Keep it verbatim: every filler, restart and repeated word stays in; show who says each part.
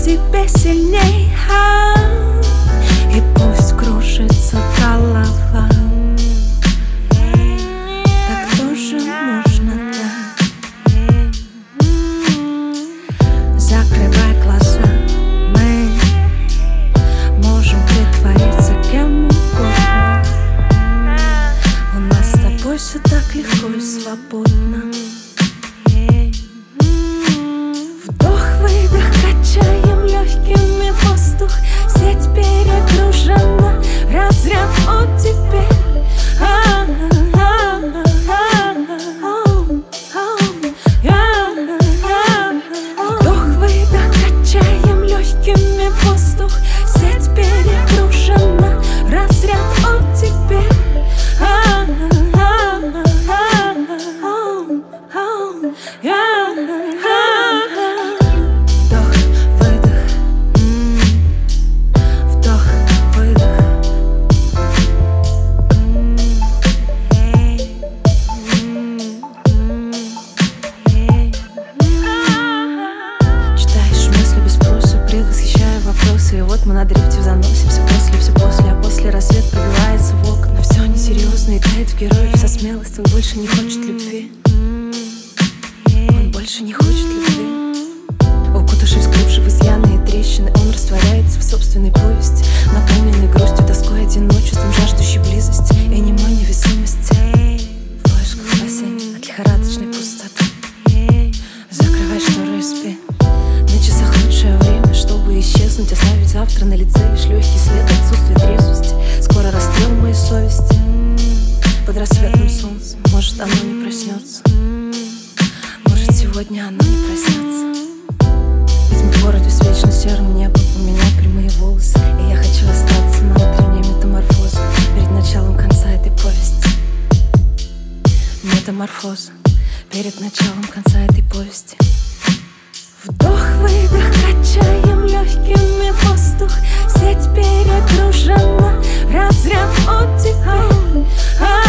Speaker 1: тебе сильней, а, и пусть кружится голова. Так тоже можно, да. Закрывай глаза, мы можем притвориться кем угодно. У нас с тобой все так легко и свободно. Вдох-выдох, качаем легкими воздух. Сеть перегружена, разряд от тебя. Вдох-выдох, качаем легкими воздух. Сеть перегружена, разряд от тебя. И вот мы на дрифте заносимся после, все после, а после рассвет пробивается в окна. Все несерьезно и тает в героев вся смелость. Он больше не хочет любви, он больше не хочет любви. Укутавшись глубже в изъяны и трещины, он растворяется в собственной повести, наполненной грустью, тоской, одиночеством, жаждущей близости и немой невесомости. В поисках спасения от лихорадочной пустоты. Закрывай шторы и спи. На часах лучшее время, чтобы исчезнуть, оставить завтра на лице лишь легкий след отсутствия трезвости. Скоро расстрел моей совести под рассветным солнцем. Может, оно не проснется, может, сегодня оно не проснется. Ведь мы в городе с вечно серым небом, у меня прямые волосы, и я хочу остаться на утренней метаморфозе перед началом конца этой повести. Метаморфоза перед началом конца этой повести. Вдох-выдох, качаем легкими воздух. Сеть перегружена, разряд от тебя.